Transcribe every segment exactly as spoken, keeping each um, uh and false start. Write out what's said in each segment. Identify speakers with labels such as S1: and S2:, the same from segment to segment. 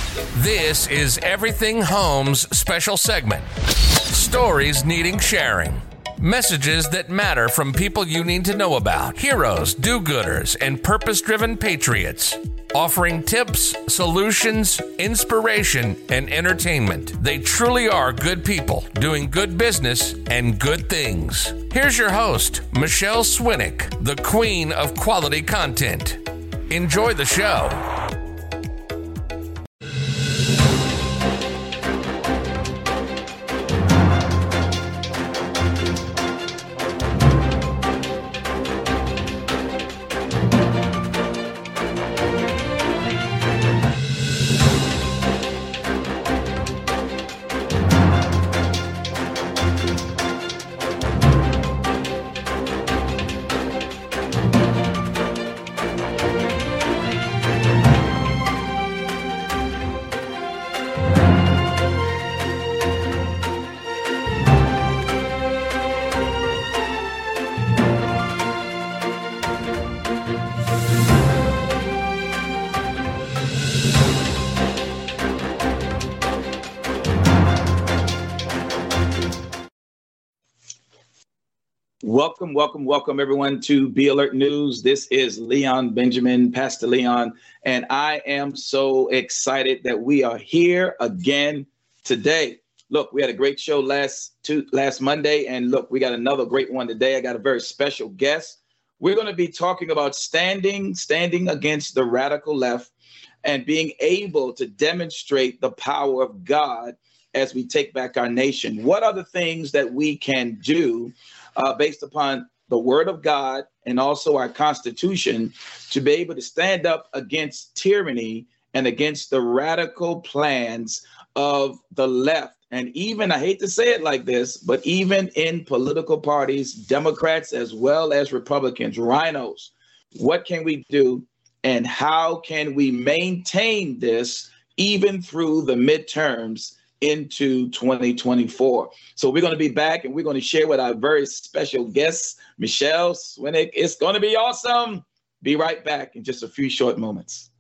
S1: This is Everything Homes special segment. Stories needing sharing. Messages that matter from people you need to know about. Heroes, do-gooders, and purpose-driven patriots. Offering tips, solutions, inspiration, and entertainment. They truly are good people doing good business and good things. Here's your host, Michelle Swinick, the queen of quality content. Enjoy the show.
S2: Welcome, welcome, welcome, everyone, to Be Alert News. This is Leon Benjamin, Pastor Leon, and I am so excited that we are here again today. Look, we had a great show last two, last Monday, and look, we got another great one today. I got a very special guest. We're going to be talking about standing, standing against the radical left and being able to demonstrate the power of God as we take back our nation. What are the things that we can do Uh, based upon the word of God and also our Constitution to be able to stand up against tyranny and against the radical plans of the left? And even, I hate to say it like this, but even in political parties, Democrats as well as Republicans, rhinos, what can we do and how can we maintain this even through the midterms into twenty twenty-four? So we're going to be back and we're going to share with our very special guest, Michelle Swinick. It's going to be awesome. Be right back in just a few short moments.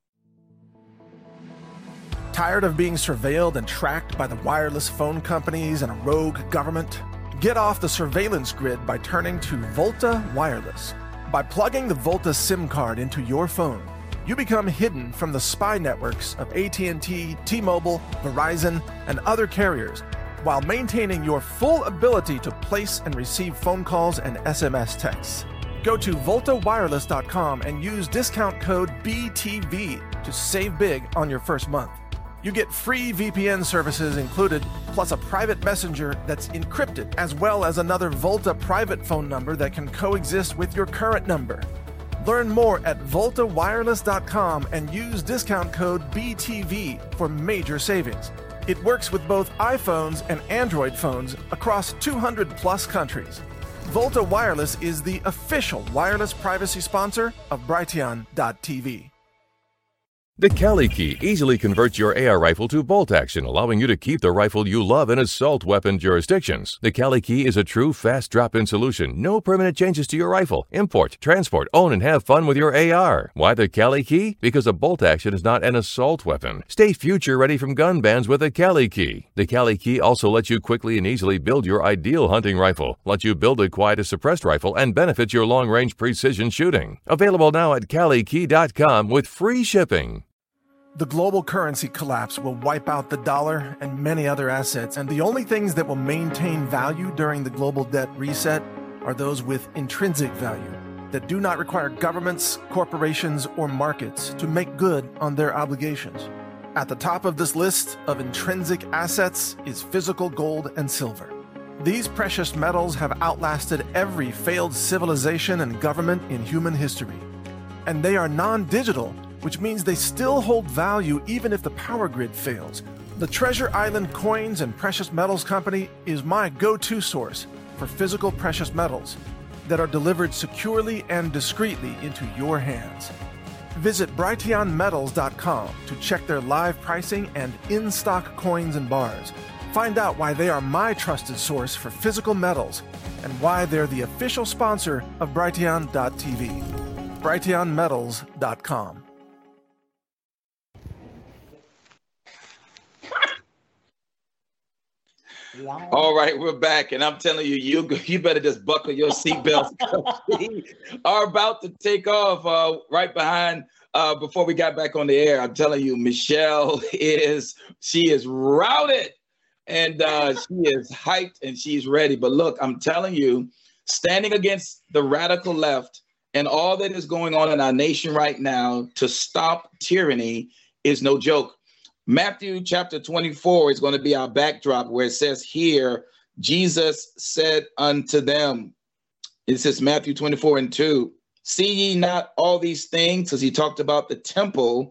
S3: Tired of being surveilled and tracked by the wireless phone companies and a rogue government? Get off the surveillance grid by turning to Volta Wireless. By plugging the Volta SIM card into your phone, you become hidden from the spy networks of A T and T, T-Mobile, Verizon, and other carriers, while maintaining your full ability to place and receive phone calls and S M S texts. Go to volta wireless dot com and use discount code B T V to save big on your first month. You get free V P N services included, plus a private messenger that's encrypted, as well as another Volta private phone number that can coexist with your current number. Learn more at volta wireless dot com and use discount code B T V for major savings. It works with both iPhones and Android phones across two hundred plus countries. Volta Wireless is the official wireless privacy sponsor of Brighteon dot T V.
S4: The Cali Key easily converts your A R rifle to bolt action, allowing you to keep the rifle you love in assault weapon jurisdictions. The Cali Key is a true fast drop-in solution. No permanent changes to your rifle. Import, transport, own, and have fun with your A R. Why the Cali Key? Because a bolt action is not an assault weapon. Stay future ready from gun bans with the Cali Key. The Cali Key also lets you quickly and easily build your ideal hunting rifle, lets you build a quiet as suppressed rifle, and benefits your long-range precision shooting. Available now at cali key dot com with free shipping.
S3: The global currency collapse will wipe out the dollar and many other assets, and the only things that will maintain value during the global debt reset are those with intrinsic value that do not require governments, corporations, or markets to make good on their obligations. At the top of this list of intrinsic assets is physical gold and silver. These precious metals have outlasted every failed civilization and government in human history. And they are non-digital, which means they still hold value even if the power grid fails. The Treasure Island Coins and Precious Metals Company is my go-to source for physical precious metals that are delivered securely and discreetly into your hands. Visit brighteon metals dot com to check their live pricing and in-stock coins and bars. Find out why they are my trusted source for physical metals and why they're the official sponsor of brighteon dot T V. brighteon metals dot com.
S2: All right, we're back, and I'm telling you, you you better just buckle your seatbelts. We are about to take off uh, right behind. Uh, before we got back on the air, I'm telling you, Michelle is she is routed, and uh, she is hyped, and she's ready. But look, I'm telling you, standing against the radical left and all that is going on in our nation right now to stop tyranny is no joke. Matthew chapter twenty-four is going to be our backdrop, where it says here, Jesus said unto them, it says Matthew twenty-four and two, see ye not all these things? As he talked about the temple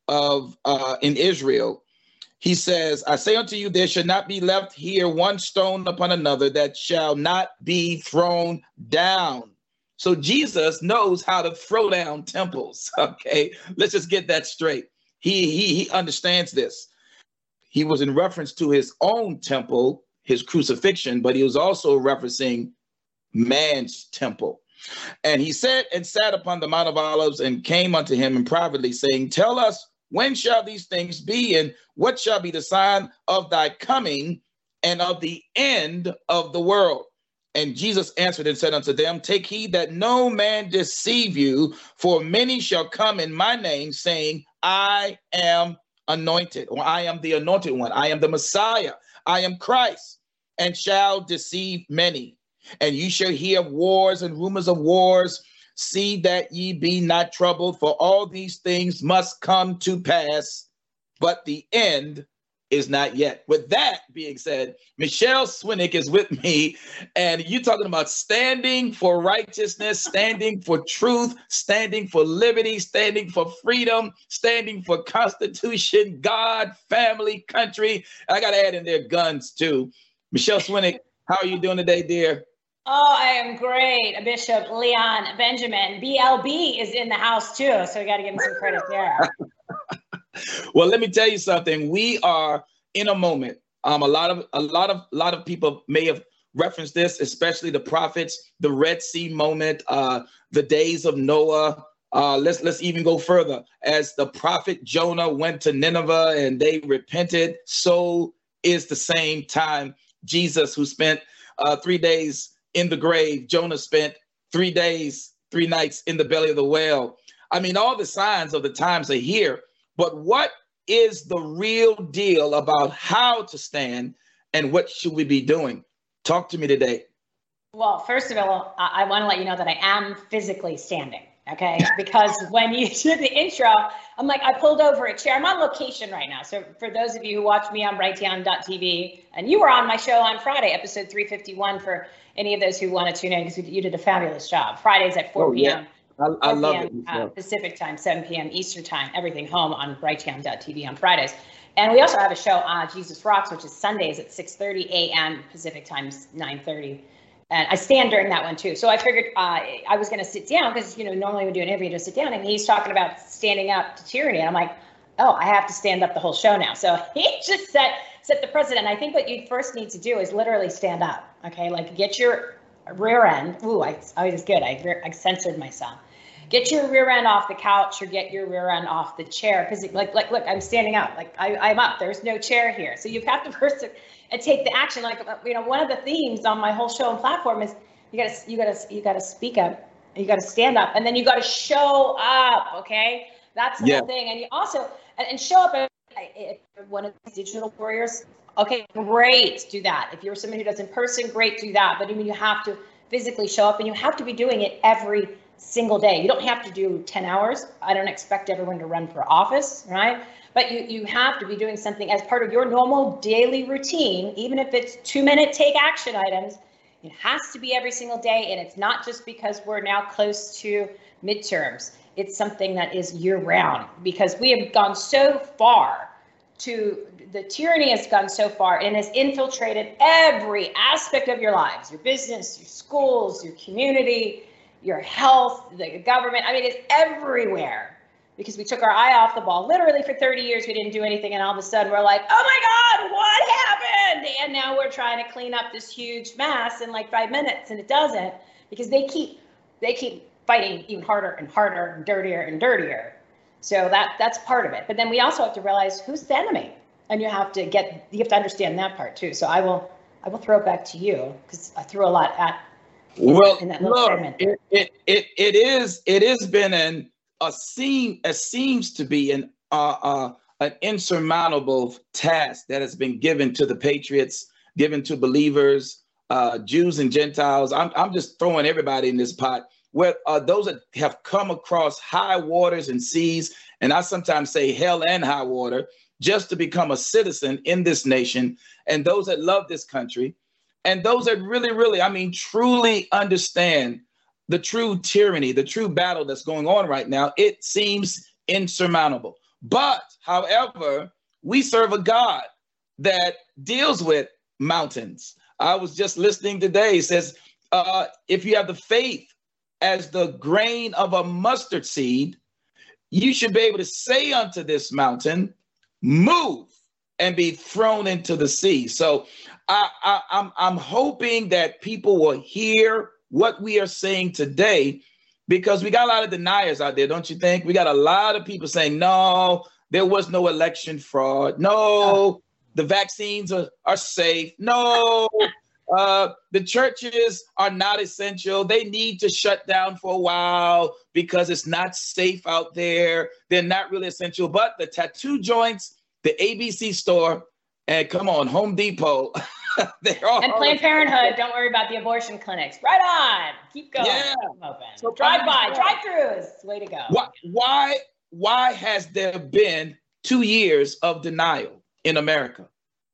S2: of uh, in Israel. He says, I say unto you, there shall not be left here one stone upon another that shall not be thrown down. So Jesus knows how to throw down temples. Okay, let's just get that straight. He, he, he understands this. He was in reference to his own temple, his crucifixion, but he was also referencing man's temple. And he said and sat upon the Mount of Olives and came unto him and privately saying, tell us, when shall these things be, and what shall be the sign of thy coming and of the end of the world? And Jesus answered and said unto them, take heed that no man deceive you, for many shall come in my name, saying, I am anointed, or I am the anointed one, I am the Messiah, I am Christ, and shall deceive many. And you shall hear of wars and rumors of wars. See that ye be not troubled, for all these things must come to pass, but the end is not yet. With that being said, Michelle Swinick is with me, and you're talking about standing for righteousness, standing for truth, standing for liberty, standing for freedom, standing for Constitution, God, family, country. I got to add in there guns too. Michelle Swinick, how are you doing today, dear?
S5: Oh, I am great. Bishop Leon Benjamin. B L B is in the house too, so we got to give him some credit there.
S2: Well, let me tell you something. We are in a moment. Um, a lot of a lot of a lot of people may have referenced this, especially the prophets, the Red Sea moment, uh, the days of Noah. Uh, let's let's even go further. As the prophet Jonah went to Nineveh and they repented, so is the same time Jesus, who spent uh, three days in the grave. Jonah spent three days, three nights in the belly of the whale. I mean, all the signs of the times are here. But what is the real deal about how to stand, and what should we be doing? Talk to me today.
S5: Well, first of all, I, I want to let you know that I am physically standing, okay? Because when you did the intro, I'm like, I pulled over a chair. I'm on location right now. So for those of you who watch me on Brighteon dot T V, and you were on my show on Friday, episode three fifty-one, for any of those who want to tune in, because you did a fabulous job. Fridays at four p.m.
S2: Yeah. I, I love it.
S5: Uh, Pacific time, seven p.m. Eastern time, everything home on Brighteon dot T V on Fridays. And we also have a show on uh, Jesus Rocks, which is Sundays at six thirty a.m. Pacific time, nine thirty. And I stand during that one too. So I figured uh, I was going to sit down because, you know, normally we do an interview to sit down, and he's talking about standing up to tyranny. And I'm like, oh, I have to stand up the whole show now. So he just set, set the precedent. I think what you first need to do is literally stand up. Okay. Like get your rear end. Ooh, I, I was good. I, I censored myself. Get your rear end off the couch, or get your rear end off the chair. Because like, like, look, I'm standing up. Like I, I'm up. There's no chair here. So you have to first and take the action. Like, you know, one of the themes on my whole show and platform is you gotta, you gotta, you gotta speak up. You gotta stand up, and then you gotta show up. Okay, that's the
S2: yeah.
S5: whole thing. And you also and, and show up. If one of these digital warriors, okay, great, do that. If you're someone who does in person, great, do that. But I mean, you have to physically show up, and you have to be doing it every single day. You don't have to do ten hours. I don't expect everyone to run for office, right? But you, you have to be doing something as part of your normal daily routine, even if it's two minute take action items. It has to be every single day. And it's not just because we're now close to midterms. It's something that is year round, because we have gone so far to the tyranny has gone so far and has infiltrated every aspect of your lives, your business, your schools, your community, your health, the government. I mean, it's everywhere, because we took our eye off the ball. Literally for thirty years, we didn't do anything. And all of a sudden we're like, oh my God, what happened? And now we're trying to clean up this huge mess in like five minutes. And it doesn't, because they keep, they keep fighting even harder and harder and dirtier and dirtier. So that that's part of it. But then we also have to realize who's the enemy. And you have to get, you have to understand that part too. So I will I will throw it back to you because I threw a lot at
S2: well,
S5: in that little
S2: look,
S5: segment.
S2: It, it it it is it has been an a seem it seems to be an uh, uh an insurmountable task that has been given to the patriots, given to believers, uh, Jews and Gentiles. I'm I'm just throwing everybody in this pot. Where uh, those that have come across high waters and seas, and I sometimes say hell and high water, just to become a citizen in this nation, and those that love this country, and those that really, really, I mean, truly understand the true tyranny, the true battle that's going on right now. It seems insurmountable. But, however, we serve a God that deals with mountains. I was just listening today. It says, uh, if you have the faith as the grain of a mustard seed, you should be able to say unto this mountain, move and be thrown into the sea. So I, I, I'm, I'm hoping that people will hear what we are saying today, because we got a lot of deniers out there, don't you think? We got a lot of people saying, no, there was no election fraud. No, the vaccines are, are safe. No, uh, the churches are not essential. They need to shut down for a while because it's not safe out there. They're not really essential. But the tattoo joints, the A B C store, and come on, Home Depot. They're all
S5: and Planned Parenthood, don't worry about the abortion clinics. Right on. Keep going.
S2: Yeah.
S5: Keep open.
S2: So
S5: drive by, drive-throughs. Way to go.
S2: Why, why, why has there been two years of denial in America?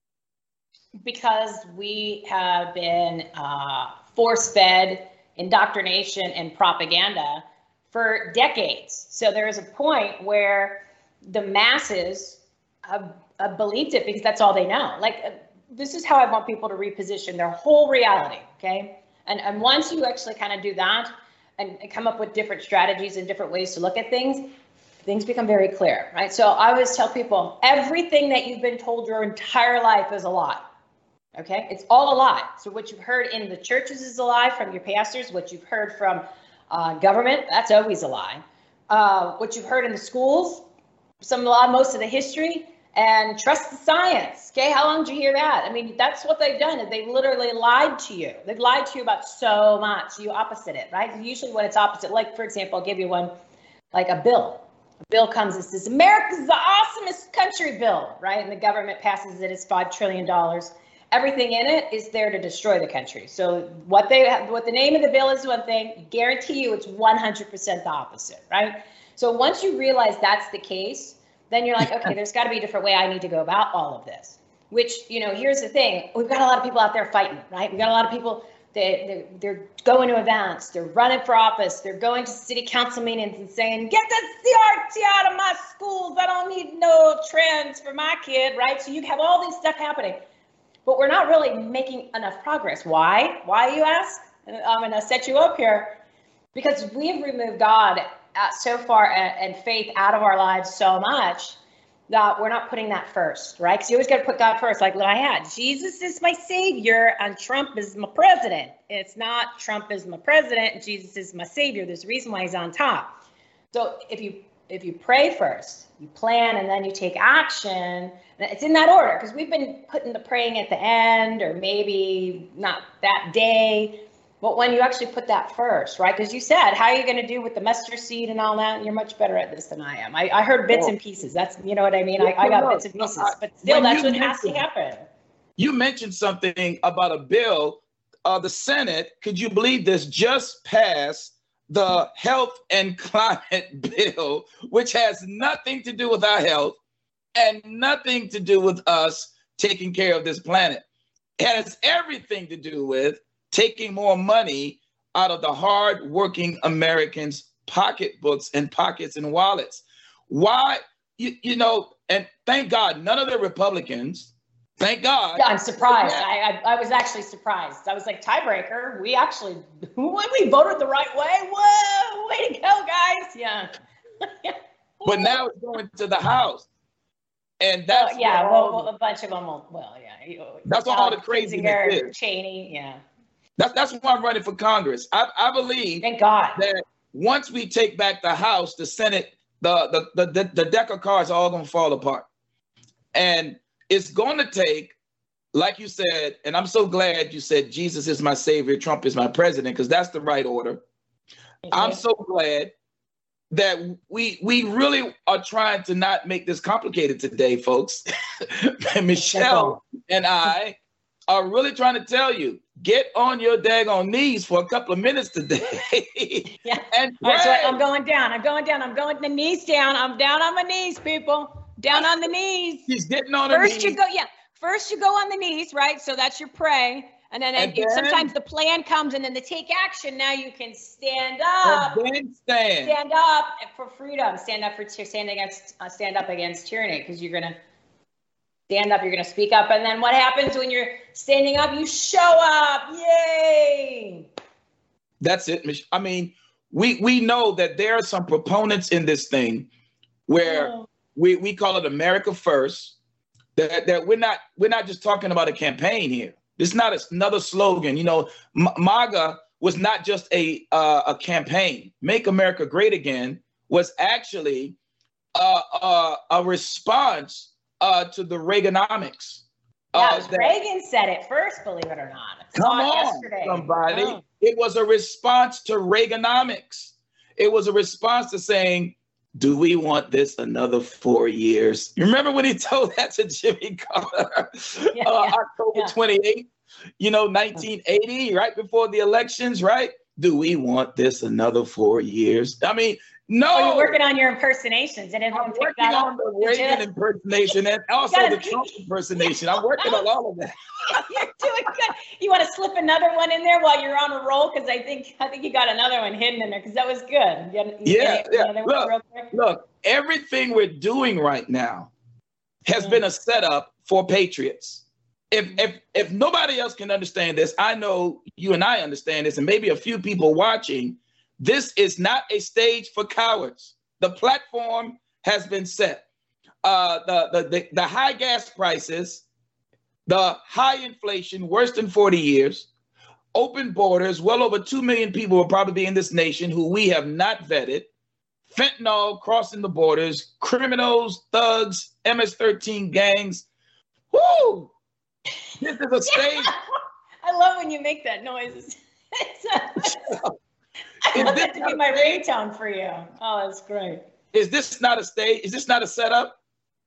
S5: Because we have been uh, force-fed indoctrination and propaganda for decades. So there is a point where the masses have, have believed it because that's all they know. Like, uh, this is how I want people to reposition their whole reality, okay? And, and once you actually kind of do that and, and come up with different strategies and different ways to look at things, things become very clear, right? So I always tell people, everything that you've been told your entire life is a lie. Okay, it's all a lie. So what you've heard in the churches is a lie from your pastors. What you've heard from uh, government, that's always a lie. Uh, what you've heard in the schools, some a lot, most of the history, and trust the science. Okay, how long did you hear that? I mean, that's what they've done. Is they've literally lied to you. They've lied to you about so much. You opposite it, right? Usually when it's opposite, like for example, I'll give you one, like a bill. A bill comes and says, America's the awesomest country bill, right? And the government passes it as five trillion dollars. Everything in it is there to destroy the country. So what they have, what the name of the bill is one thing, guarantee you it's one hundred percent the opposite, right? So once you realize that's the case, then you're like, okay, there's got to be a different way I need to go about all of this. Which, you know, here's the thing. We've got a lot of people out there fighting, right? We've got a lot of people that they're, they're going to events, they're running for office, they're going to city council meetings and saying, get the C R T out of my schools. I don't need no trans for my kid, right? So you have all this stuff happening. But we're not really making enough progress. Why? Why, you ask? I'm going to set you up here. Because we've removed God uh, so far and, and faith out of our lives so much that we're not putting that first, right? Because you always got to put God first. Like what I had, Jesus is my savior and Trump is my president. It's not Trump is my president and Jesus is my savior. There's a reason why he's on top. So if you if you pray first, you plan, and then you take action. It's in that order, because we've been putting the praying at the end, or maybe not that day. But when you actually put that first, right? Because you said, how are you going to do with the mustard seed and all that? You're much better at this than I am. I, I heard bits and pieces. That's, you know what I mean? I, I got bits and pieces, but still, that's what has to happen.
S2: You mentioned something about a bill. Uh, the Senate, could you believe this, just passed the health and climate bill, which has nothing to do with our health and nothing to do with us taking care of this planet. It has everything to do with taking more money out of the hard-working Americans' pocketbooks and pockets and wallets. Why, you, you know, and thank God, none of the Republicans, thank God.
S5: Yeah, I'm surprised. I, I I was actually surprised. I was like, tiebreaker. We actually, we voted the right way. Whoa, way to go, guys. Yeah.
S2: But now it's going to the House. And that's
S5: well, yeah, well, well, a bunch of them will, well, yeah.
S2: That's what all the craziness is.
S5: Cheney, yeah.
S2: That's that's why I'm running for Congress. I, I believe
S5: Thank God.
S2: that once we take back the House, the Senate, the the the, the deck of cards are all going to fall apart. And it's going to take like you said, and I'm so glad you said Jesus is my savior, Trump is my president, because that's the right order. I'm so glad that we we really are trying to not make this complicated today, folks. Michelle and I are really trying to tell you, get on your daggone knees for a couple of minutes today.
S5: Yeah.
S2: And
S5: That's right. I'm going down. I'm going down. I'm going the knees down. I'm down on my knees, people. Down on the knees.
S2: She's getting on her knees.
S5: First you go, yeah. First you go on the knees, right? So that's your pray. And then,
S2: And
S5: and
S2: then-
S5: sometimes the plan comes and then they take action. Now you can stand up.
S2: And then stand.
S5: Stand up for freedom. Stand up for ty- stand against uh, stand up against tyranny, because you're gonna stand up. You're gonna speak up. And then what happens when you're standing up? You show up. Yay!
S2: That's it. Mich- I mean, we we know that there are some proponents in this thing where
S5: Oh.
S2: we, we call it America First. That that we're not we're not just talking about a campaign here. It's not a, another slogan. You know, M- MAGA was not just a uh, a campaign. Make America Great Again was actually uh, uh, a response uh, to the Reaganomics.
S5: Yeah,
S2: Uh,
S5: it was
S2: that-
S5: Reagan said it first, believe it or not. I saw
S2: Come
S5: it
S2: on,
S5: yesterday.
S2: somebody.
S5: Oh.
S2: It was a response to Reaganomics. It was a response to saying, do we want this another four years? You remember when he told that to Jimmy Carter?
S5: Yeah,
S2: uh,
S5: yeah,
S2: October
S5: yeah.
S2: twenty-eighth, you know, nineteen eighty, right before the elections, right? Do we want this another four years? I mean, no.
S5: Oh, you're working on your impersonations. And
S2: I'm
S5: everyone pick
S2: working
S5: that up.
S2: on the
S5: Did you?
S2: Reagan impersonation and also
S5: gotta
S2: the
S5: be-
S2: Trump impersonation. I'm working on all of that.
S5: You're doing good. You want to slip another one in there while you're on a roll? Because I think I think you got another one hidden in there, because that was good. You got- you
S2: Yeah,
S5: got
S2: yeah.
S5: another one
S2: Look,
S5: real quick?
S2: Look, everything we're doing right now has
S5: Mm.
S2: been a setup for patriots. If if if nobody else can understand this, I know you and I understand this, and maybe a few people watching. This is not a stage for cowards. The platform has been set. Uh, the, the the the high gas prices, the high inflation, worse than forty years, open borders, well over two million people will probably be in this nation who we have not vetted, fentanyl crossing the borders, criminals, thugs, M S thirteen gangs. Woo! This is a stage.
S5: I love when you make that noise. It's a, I
S2: Is
S5: want
S2: this
S5: that to
S2: not
S5: be
S2: a
S5: my
S2: stage?
S5: ringtone for you. Oh, that's great.
S2: Is this not a stage? Is this not a setup?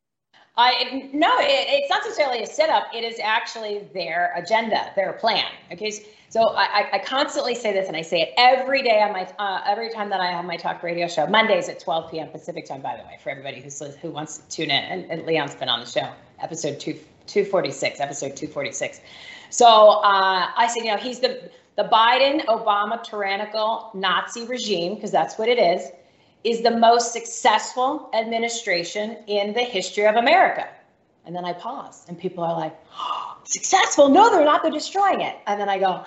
S5: I no, it, it's not necessarily a setup. It is actually their agenda, their plan. Okay, so I, I, I constantly say this, and I say it every day on my uh, every time that I have my talk radio show. Mondays at twelve p.m. Pacific time, by the way, for everybody who's who wants to tune in. And, and Leon's been on the show, episode two two forty six, episode two forty six. So uh, I said, you know, he's the the Biden Obama tyrannical Nazi regime, because that's what it is, is the most successful administration in the history of America. And then I pause, and people are like, oh, successful? No, they're not. They're destroying it. And then I go,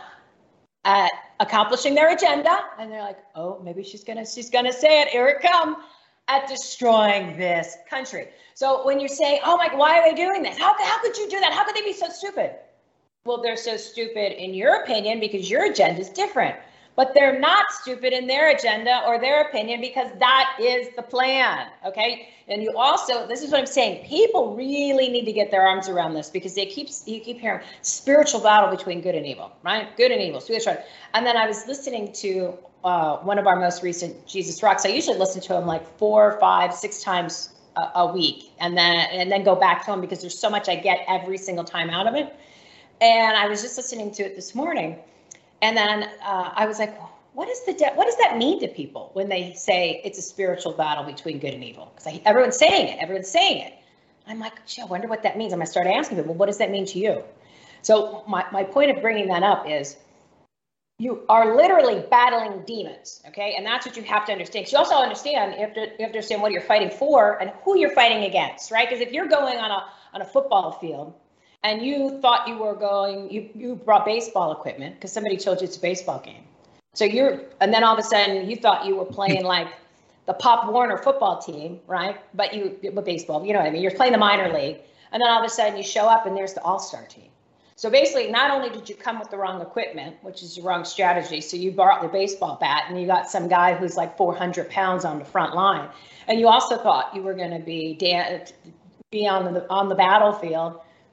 S5: at accomplishing their agenda. And they're like, oh, maybe she's gonna she's gonna say it. Here it come. At destroying this country. So when you're saying, oh my, why are they doing this? How, how could you do that? How could they be so stupid? Well, they're so stupid in your opinion because your agenda is different. But they're not stupid in their agenda or their opinion because that is the plan, okay? And you also, this is what I'm saying, people really need to get their arms around this because they keep, you keep hearing spiritual battle between good and evil, right? Good and evil, spiritual. And then I was listening to uh, one of our most recent Jesus Rocks. I usually listen to him like four, five, six times a, a week, and then and then go back to him because there's so much I get every single time out of it. And I was just listening to it this morning. And then uh, I was like, what is the de- what does that mean to people when they say it's a spiritual battle between good and evil? Because everyone's saying it. Everyone's saying it. I'm like, gee, I wonder what that means. I'm going to start asking people, well, what does that mean to you? So my, my point of bringing that up is you are literally battling demons, okay? And that's what you have to understand. 'Cause you also understand, you have, to, you have to understand what you're fighting for and who you're fighting against, right? Because if you're going on a on a football field and you thought you were going, you, you brought baseball equipment because somebody told you it's a baseball game. So you're, and then all of a sudden you thought you were playing like the Pop Warner football team, right? But you, with baseball, you know what I mean? You're playing the minor league. And then all of a sudden you show up and there's the all-star team. So basically, not only did you come with the wrong equipment, which is the wrong strategy, so you brought the baseball bat and you got some guy who's like four hundred pounds on the front line. And you also thought you were going to be, dan- be on the on the battlefield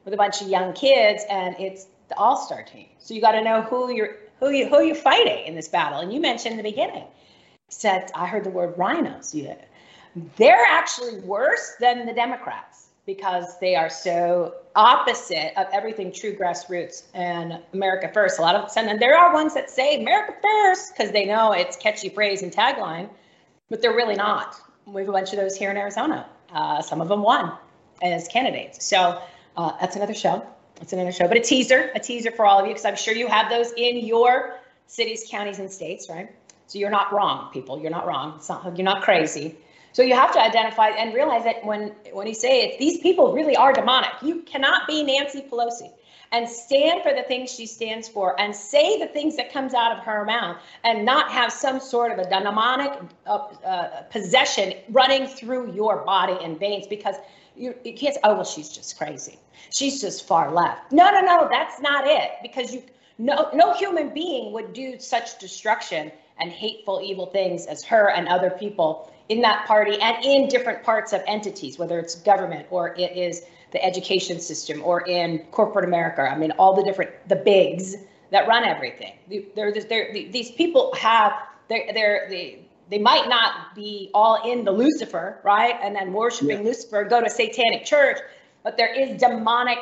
S5: with a bunch of young kids, and it's the all-star team. So you got to know who you're who you who you're fighting in this battle. And you mentioned in the beginning, said I heard the word rhinos. Yeah, they're actually worse than the Democrats because they are so opposite of everything true grassroots and America first. A lot of and there are ones that say America first because they know it's catchy phrase and tagline, but they're really not. We have a bunch of those here in Arizona. Uh, some of them won as candidates. So uh, that's another show. That's another show, but a teaser, a teaser for all of you, because I'm sure you have those in your cities, counties, and states, right? So you're not wrong, people. You're not wrong. It's not, you're not crazy. So you have to identify and realize that when, when you say it, these people really are demonic. You cannot be Nancy Pelosi and stand for the things she stands for and say the things that comes out of her mouth and not have some sort of a demonic uh, uh, possession running through your body and veins, because you, you can't say, oh, well, she's just crazy. She's just far left. No, no, no, that's not it. Because you, no, no human being would do such destruction and hateful, evil things as her and other people in that party and in different parts of entities, whether it's government or it is the education system or in corporate America. I mean, all the different, the bigs that run everything. They're, they're, these people have, they're, they're, they, they might not be all in the Lucifer, right? And then worshiping yeah. Lucifer, go to satanic church, but there is demonic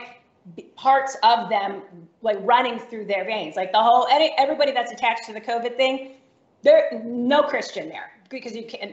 S5: parts of them like running through their veins. Like the whole, everybody that's attached to the COVID thing, there no Christian there, because you can,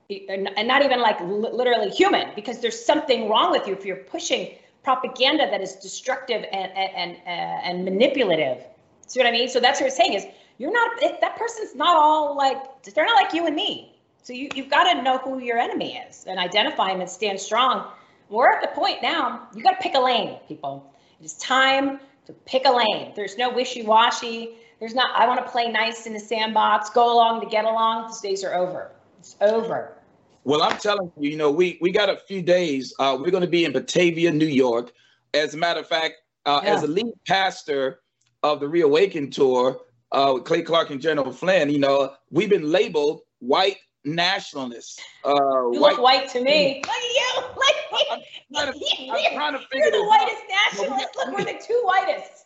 S5: and not even like literally human, because there's something wrong with you if you're pushing propaganda that is destructive and and uh, and manipulative. See what I mean? So that's what you're saying is you're not, if that person's not all like, they're not like you and me. So you, you've got to know who your enemy is and identify him and stand strong. We're at the point now, you got to pick a lane, people. It is time to pick a lane. There's no wishy-washy. There's not, I want to play nice in the sandbox, go along to get along. Those days are over. It's over.
S2: Well, I'm telling you, you know, we, we got a few days. Uh, we're going to be in Batavia, New York. As a matter of fact, uh, yeah. as a lead pastor of the Reawaken Tour uh, with Clay Clark and General Flynn, you know, we've been labeled white nationalists. Uh,
S5: you white, look white to me. Look at you. Like,
S2: I'm trying to, I'm trying to figure
S5: You're the whitest nationalist. Look, we're the two whitest.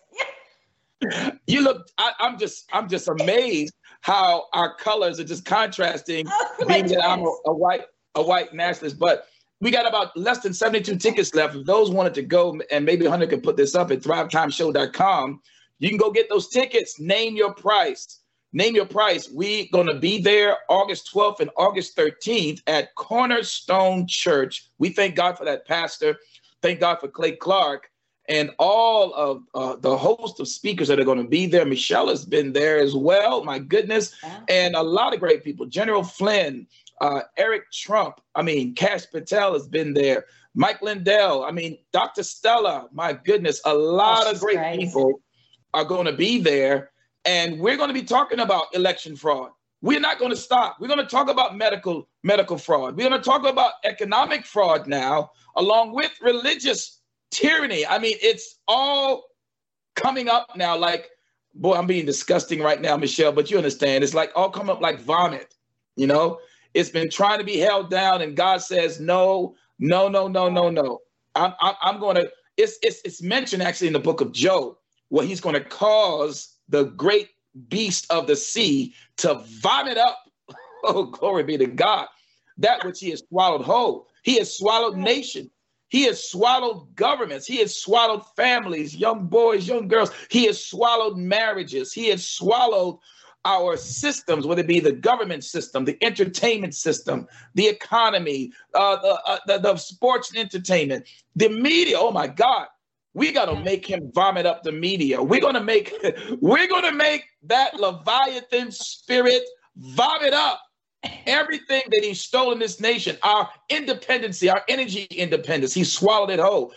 S2: You look, I, I'm just, I'm just amazed how our colors are just contrasting, oh, being that I'm a, a white, a white nationalist. But we got about less than seventy-two tickets left. If those wanted to go, and maybe Hunter can put this up at thrive time show dot com, you can go get those tickets. Name your price. Name your price. We're going to be there August twelfth and August thirteenth at Cornerstone Church. We thank God for that pastor. Thank God for Clay Clark and all of uh, the host of speakers that are going to be there. Michelle has been there as well. My goodness. Yeah. And a lot of great people. General Flynn, uh, Eric Trump. I mean, Kash Patel has been there. Mike Lindell. I mean, Doctor Stella. My goodness. A lot oh, of great crazy. people are going to be there. And we're going to be talking about election fraud. We're not going to stop. We're going to talk about medical medical fraud. We're going to talk about economic fraud now, along with religious tyranny. I mean, it's all coming up now. Like, boy, I'm being disgusting right now, Michelle, but you understand. It's like all come up like vomit. You know, it's been trying to be held down, and God says, no, no, no, no, no, no. I'm, I'm, I'm going to, it's, it's, it's mentioned actually in the book of Job, where he's going to cause the great beast of the sea to vomit up, oh, glory be to God, that which he has swallowed whole. He has swallowed nations. He has swallowed governments. He has swallowed families, young boys, young girls. He has swallowed marriages. He has swallowed our systems, whether it be the government system, the entertainment system, the economy, uh, the, uh, the, the sports and entertainment, the media. Oh, my God. We got to make him vomit up the media. We're going to make, we're going to make that Leviathan spirit vomit up everything that he stole in this nation, our independency, our energy independence. He swallowed it whole.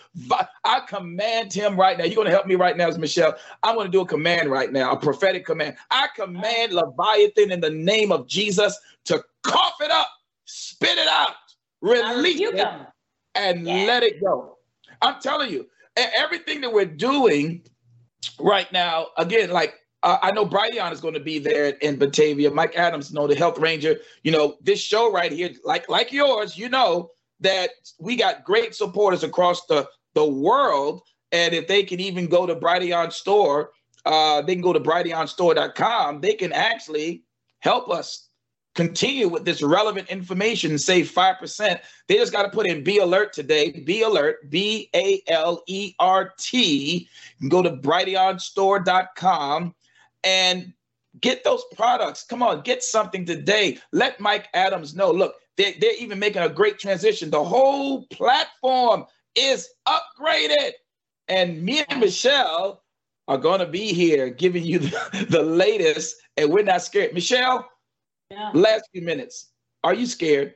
S2: I command him right now. You're going to help me right now, Michelle. I'm going to do a command right now, a prophetic command. I command Leviathan in the name of Jesus to cough it up, spit it out, release it, and yeah. let it go. I'm telling you. Everything that we're doing right now, again, like uh, I know Bryan is going to be there in Batavia. Mike Adams, you know, the health ranger. You know, this show right here, like like yours, you know that we got great supporters across the, the world. And if they can even go to Brighteon Store, uh, they can go to brighteon store dot com. They can actually help us continue with this relevant information and save five percent. They just got to put in Be Alert today. Be Alert, B A L E R T. You can go to brighteon store dot com and get those products. Come on, get something today. Let Mike Adams know. Look, they're, they're even making a great transition. The whole platform is upgraded. And me and Michelle are going to be here giving you the, the latest, and we're not scared. Michelle, yeah. Last few minutes. Are you scared?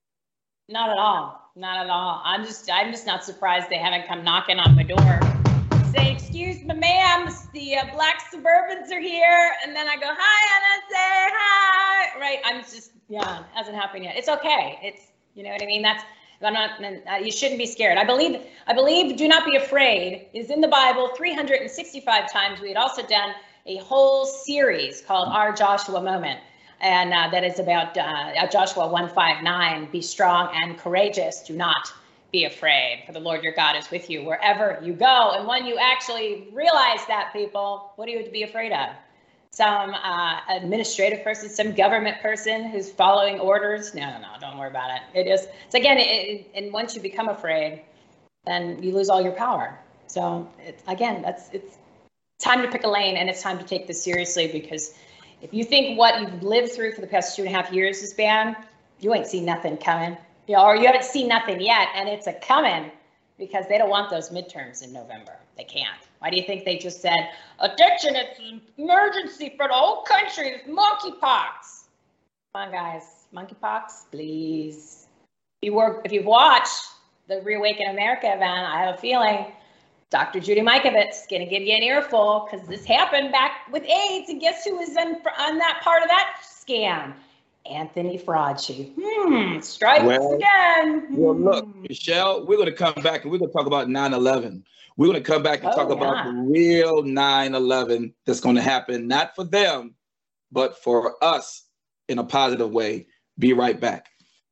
S5: Not at all. Not at all. I'm just I'm just not surprised they haven't come knocking on my door. Say, excuse me, ma'am, the uh, black Suburbans are here. And then I go, hi, and I say hi. Right. I'm just, yeah, it hasn't happened yet. It's okay. It's, you know what I mean? That's, I'm not, uh, you shouldn't be scared. I believe, I believe do not be afraid is in the Bible three hundred sixty-five times. We had also done a whole series called Our Joshua Moment. And uh, that is about uh, Joshua one five nine, be strong and courageous. Do not be afraid, for the Lord your God is with you wherever you go. And when you actually realize that, people, what are you to be afraid of? Some uh, administrative person, some government person who's following orders? No, no, no, don't worry about it. It is, it's again, it, it, and once you become afraid, then you lose all your power. So it's, again, that's it's time to pick a lane, and it's time to take this seriously, because if you think what you've lived through for the past two and a half years is bad, you ain't seen nothing coming. You know, or you haven't seen nothing yet, and it's a coming, because they don't want those midterms in November. They can't. Why do you think they just said, attention, it's an emergency for the whole country, it's monkeypox? Come on, guys, monkeypox, please. If, you were, if you've watched the Reawaken America event, I have a feeling Doctor Judy Mikovits is going to give you an earful, because this happened back with AIDS, and guess who was in, on that part of that scam? Anthony Fauci. Hmm, strikes well, again.
S2: Well, look, Michelle, we're going to come back and we're going to talk about nine eleven. We're going to come back and oh, talk yeah. about the real nine eleven that's going to happen, not for them, but for us in a positive way. Be right back.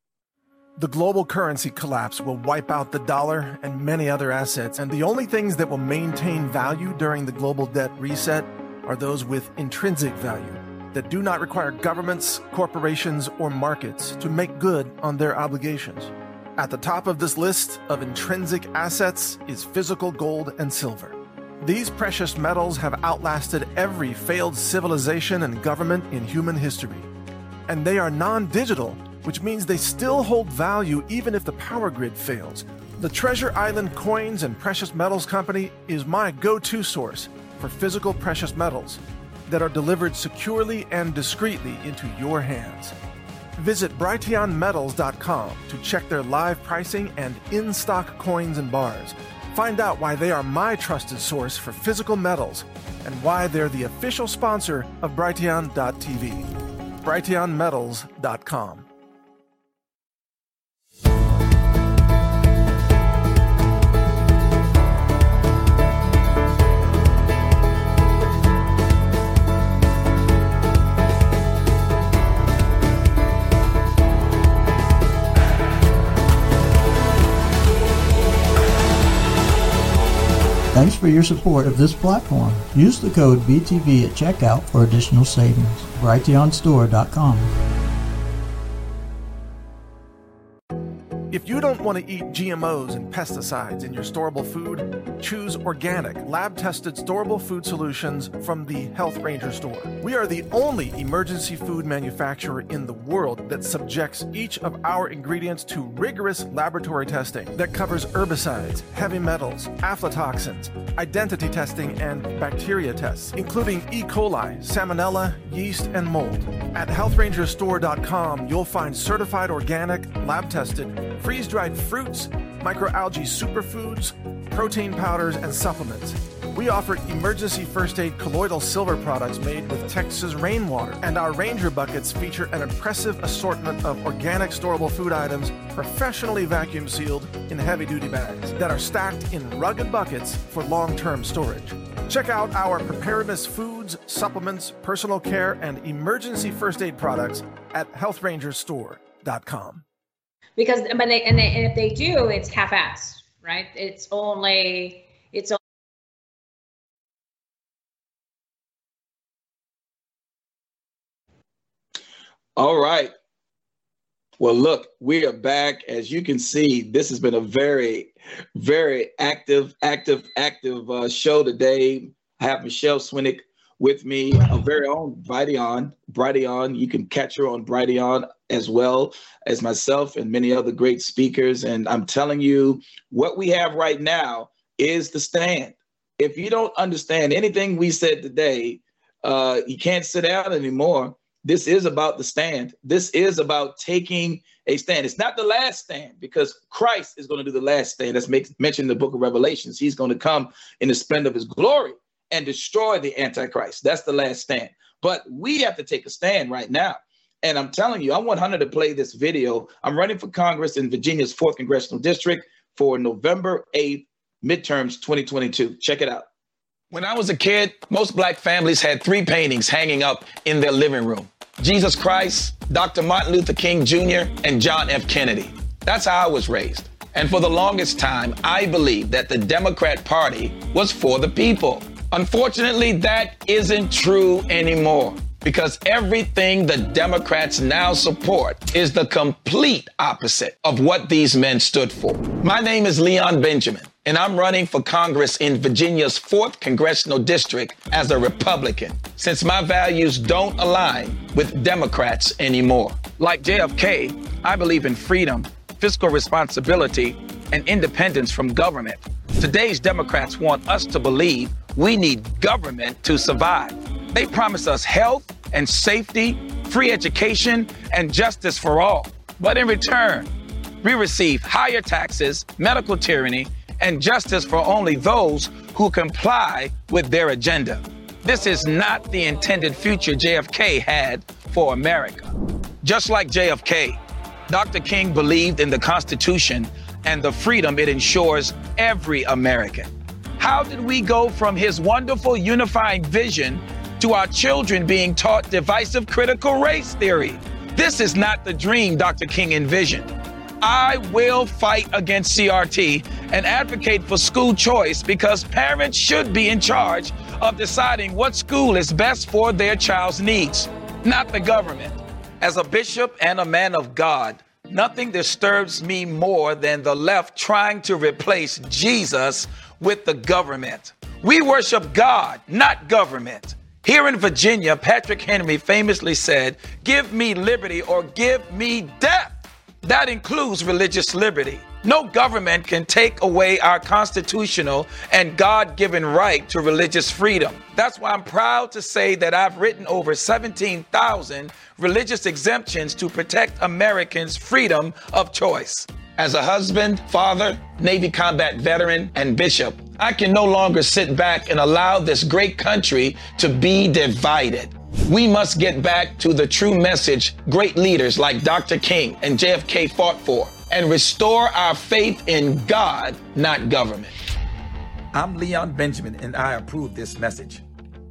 S3: The global currency collapse will wipe out the dollar and many other assets, and the only things that will maintain value during the global debt reset are those with intrinsic value, that do not require governments, corporations, or markets to make good on their obligations. At the top of this list of intrinsic assets is physical gold and silver. These precious metals have outlasted every failed civilization and government in human history. And they are non-digital, which means they still hold value even if the power grid fails. The Treasure Island Coins and Precious Metals Company is my go-to source for physical precious metals that are delivered securely and discreetly into your hands. Visit brighteon metals dot com to check their live pricing and in-stock coins and bars. Find out why they are my trusted source for physical metals and why they're the official sponsor of brighteon dot t v. brighteon metals dot com.
S6: Thanks for your support of this platform. Use the code B T V at checkout for additional savings. brighteon store dot com.
S3: If you don't want to eat G M Os and pesticides in your storable food, choose organic, lab-tested storable food solutions from the Health Ranger store. We are the only emergency food manufacturer in the world that subjects each of our ingredients to rigorous laboratory testing that covers herbicides, heavy metals, aflatoxins, identity testing, and bacteria tests, including E. coli, salmonella, yeast, and mold. At health ranger store dot com, you'll find certified organic, lab-tested, freeze-dried fruits, microalgae superfoods, protein powders, and supplements. We offer emergency first aid colloidal silver products made with Texas rainwater, and our Ranger buckets feature an impressive assortment of organic storable food items professionally vacuum sealed in heavy-duty bags that are stacked in rugged buckets for long-term storage. Check out our preparedness foods, supplements, personal care, and emergency first aid products at health ranger store dot com.
S5: Because, but they, and, they, and if they do, it's half-assed, right? It's only, it's
S2: All right. Well, look, we are back. As you can see, this has been a very, very active, active, active uh, show today. I have Michelle Swinick with me, our very own Brighteon. Brighteon, you can catch her on Brighteon as well as myself and many other great speakers. And I'm telling you, what we have right now is the stand. If you don't understand anything we said today, uh, you can't sit down anymore. This is about the stand. This is about taking a stand. It's not the last stand, because Christ is going to do the last stand. That's make, mentioned in the book of Revelations. He's going to come in the splendor of his glory and destroy the Antichrist. That's the last stand. But we have to take a stand right now. And I'm telling you, I want Hunter to play this video. I'm running for Congress in Virginia's fourth Congressional District for November eighth, midterms twenty twenty-two. Check it out. When I was a kid, most black families had three paintings hanging up in their living room: Jesus Christ, Doctor Martin Luther King Junior, and John F. Kennedy. That's how I was raised. And for the longest time, I believed that the Democrat Party was for the people. Unfortunately, that isn't true anymore, because everything the Democrats now support is the complete opposite of what these men stood for. My name is Leon Benjamin, and I'm running for Congress in Virginia's fourth Congressional District as a Republican, since my values don't align with Democrats anymore. Like J F K, I believe in freedom, fiscal responsibility, and independence from government. Today's Democrats want us to believe we need government to survive. They promise us health and safety, free education, and justice for all. But in return, we receive higher taxes, medical tyranny, and justice for only those who comply with their agenda. This is not the intended future J F K had for America. Just like J F K, Doctor King believed in the Constitution and the freedom it ensures every American. How did we go from his wonderful unifying vision to our children being taught divisive critical race theory? This is not the dream Doctor King envisioned. I will fight against C R T and advocate for school choice, because parents should be in charge of deciding what school is best for their child's needs, not the government. As a bishop and a man of God, nothing disturbs me more than the left trying to replace Jesus with the government. We worship God, not government. Here in Virginia, Patrick Henry famously said, "Give me liberty or give me death." That includes religious liberty. No government can take away our constitutional and God-given right to religious freedom. That's why I'm proud to say that I've written over seventeen thousand religious exemptions to protect Americans' freedom of choice. As a husband, father, Navy combat veteran, and bishop, I can no longer sit back and allow this great country to be divided. We must get back to the true message great leaders like Doctor King and J F K fought for, and restore our faith in God, not government. I'm Leon Benjamin, and I approve this message.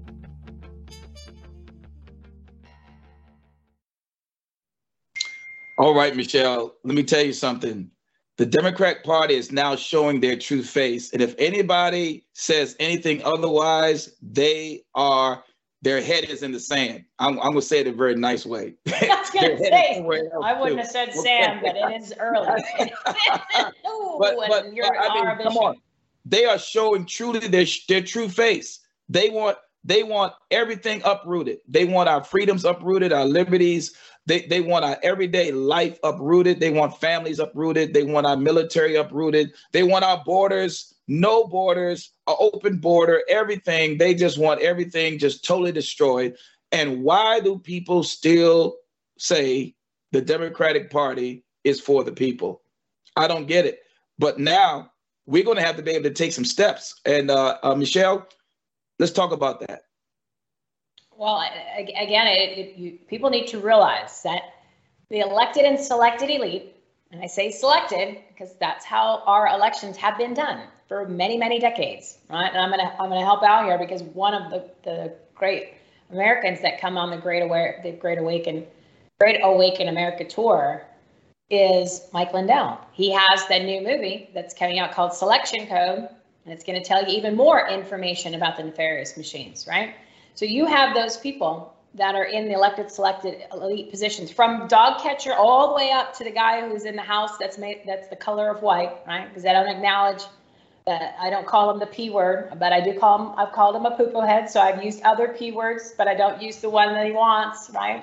S2: All right, Michelle, let me tell you something. The Democrat Party is now showing their true face. And if anybody says anything otherwise, they are, their head is in the sand. I'm, I'm going to say it in a very nice way.
S5: I was going to say, I wouldn't too. have said Sam, but it is early. Ooh,
S2: but but
S5: you're
S2: I mean, come on. They are showing truly their, their true face. They want, they want everything uprooted. They want our freedoms uprooted, our liberties. They, they want our everyday life uprooted. They want families uprooted. They want our military uprooted. They want our borders, no borders, an open border, everything. They just want everything just totally destroyed. And why do people still say the Democratic Party is for the people? I don't get it. But now we're going to have to be able to take some steps. And uh, uh, Michelle, let's talk about that.
S5: Well, again, it, it, you, people need to realize that the elected and selected elite, and I say selected because that's how our elections have been done for many, many decades, right? And I'm gonna I'm gonna help out here because one of the, the great Americans that come on the Great Aware, the Great Awaken, Great Awaken America tour is Mike Lindell. He has that new movie that's coming out called Selection Code, and it's going to tell you even more information about the nefarious machines, right? So you have those people that are in the elected, selected, elite positions, from dog catcher all the way up to the guy who's in the house that's made that's the color of white, right? Because I don't acknowledge that. I don't call him the P word, but I do call him. I've called him a poo-poo head, so I've used other P words, but I don't use the one that he wants, right?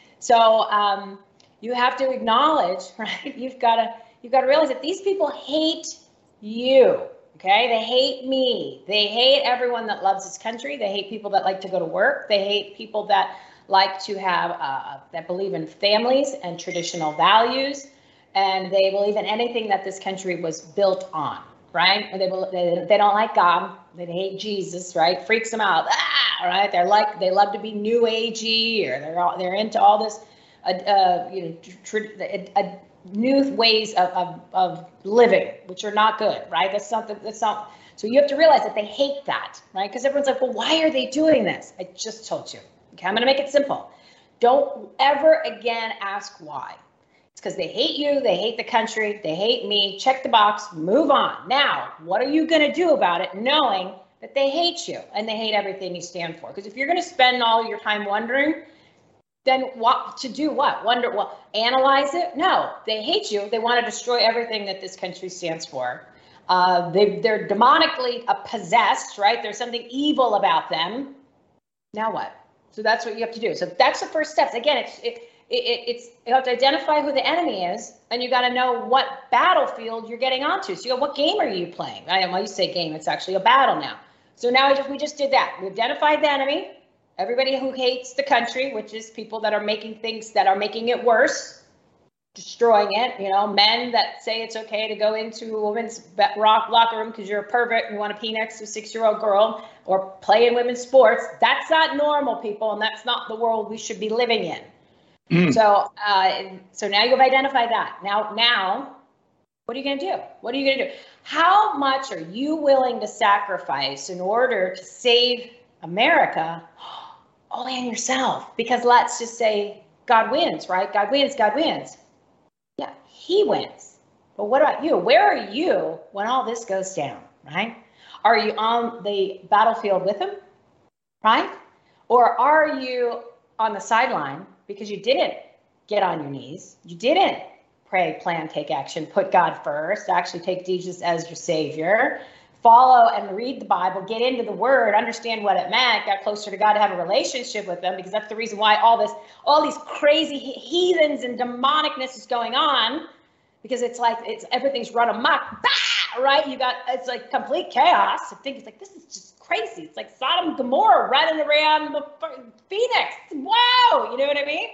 S5: So um, you have to acknowledge, right? You've got to you've got to realize that these people hate you. Okay, they hate me. They hate everyone that loves this country. They hate people that like to go to work. They hate people that like to have, uh, that believe in families and traditional values. And they believe in anything that this country was built on, right? They, they, they don't like God. They hate Jesus, right? Freaks them out. Ah, right? They're like, they love to be new agey, or they're all, they're into all this, uh, uh, you know, tr- a, a, new ways of, of, of living, which are not good, right? That's something that's not, so you have to realize that they hate that, right? Because everyone's like, well, why are they doing this? I just told you. Okay, I'm gonna make it simple. Don't ever again ask why. It's because they hate you, they hate the country, they hate me. Check the box, move on. Now, what are you gonna do about it, knowing that they hate you and they hate everything you stand for? Because if you're gonna spend all your time wondering, then what to do what? Wonder, well, analyze it? No, they hate you. They want to destroy everything that this country stands for. Uh, they, they're demonically uh, possessed, right? There's something evil about them. Now what? So that's what you have to do. So that's the first steps. Again, it's it, it, it's you have to identify who the enemy is, and you got to know what battlefield you're getting onto. So you go, what game are you playing? I well, you say game. It's actually a battle now. So now we just, we just did that. We identified the enemy. Everybody who hates the country, which is people that are making things that are making it worse, destroying it. You know, men that say it's okay to go into a women's rock locker room because you're a pervert and you want to pee next to a six-year-old girl, or play in women's sports. That's not normal, people, and that's not the world we should be living in. Mm. So, uh, so now you've identified that. Now, now, what are you going to do? What are you going to do? How much are you willing to sacrifice in order to save America? Only on yourself, because let's just say God wins, right? God wins, God wins. Yeah, he wins. But what about you? Where are you when all this goes down, right? Are you on the battlefield with him, right? Or are you on the sideline because you didn't get on your knees? You didn't pray, plan, take action, put God first, actually take Jesus as your savior. Follow and read the Bible, get into the word, understand what it meant, got closer to God, to have a relationship with them, because that's the reason why all this, all these crazy heathens and demonicness is going on, because it's like, it's everything's run amok, bah, right? You got, it's like complete chaos. I think it's like, this is just crazy. It's like Sodom and Gomorrah running around the Phoenix. Wow, you know what I mean?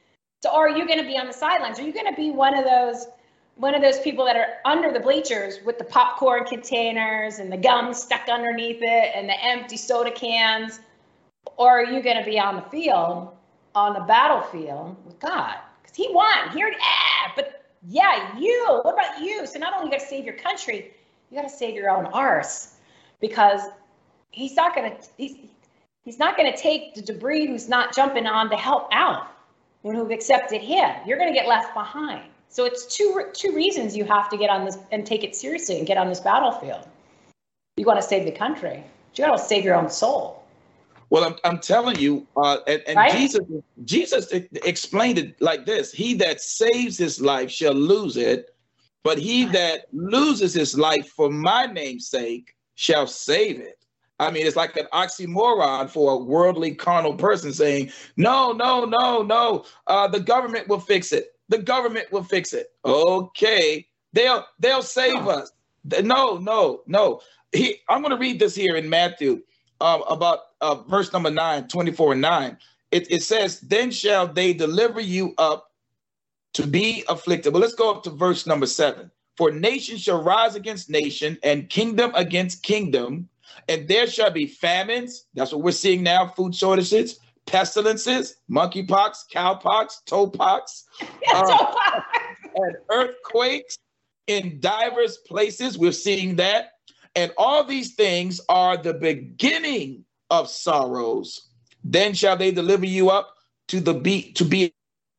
S5: So are you going to be on the sidelines? Are you going to be one of those one of those people that are under the bleachers with the popcorn containers and the gum stuck underneath it and the empty soda cans? Or are you going to be on the field, on the battlefield with God? Because he won. Here, ah, but yeah, you. What about you? So not only you got to save your country, you got to save your own arse, because he's not going to he's he's not going to take the debris who's not jumping on to help out and who've accepted him. You're going to get left behind. So it's two two reasons you have to get on this and take it seriously and get on this battlefield. You want to save the country, but you got to save your own soul.
S2: Well, I'm I'm telling you, uh, and, and right? Jesus Jesus explained it like this: He that saves his life shall lose it, but he that loses his life for my name's sake shall save it. I mean, it's like an oxymoron for a worldly, carnal person saying, no, no, no, no, uh, the government will fix it. The government will fix it. Okay, they'll they'll save oh. us. No, no, no. He, I'm going to read this here in Matthew um, about uh, verse number nine, twenty-four and nine. It, it says, then shall they deliver you up to be afflicted. But let's go up to verse number seven. For nation shall rise against nation and kingdom against kingdom, and there shall be famines. That's what we're seeing now, food shortages, pestilences, monkeypox, cowpox, toepox, uh, and earthquakes in divers places. We're seeing that. And all these things are the beginning of sorrows. Then shall they deliver you up to the be to be.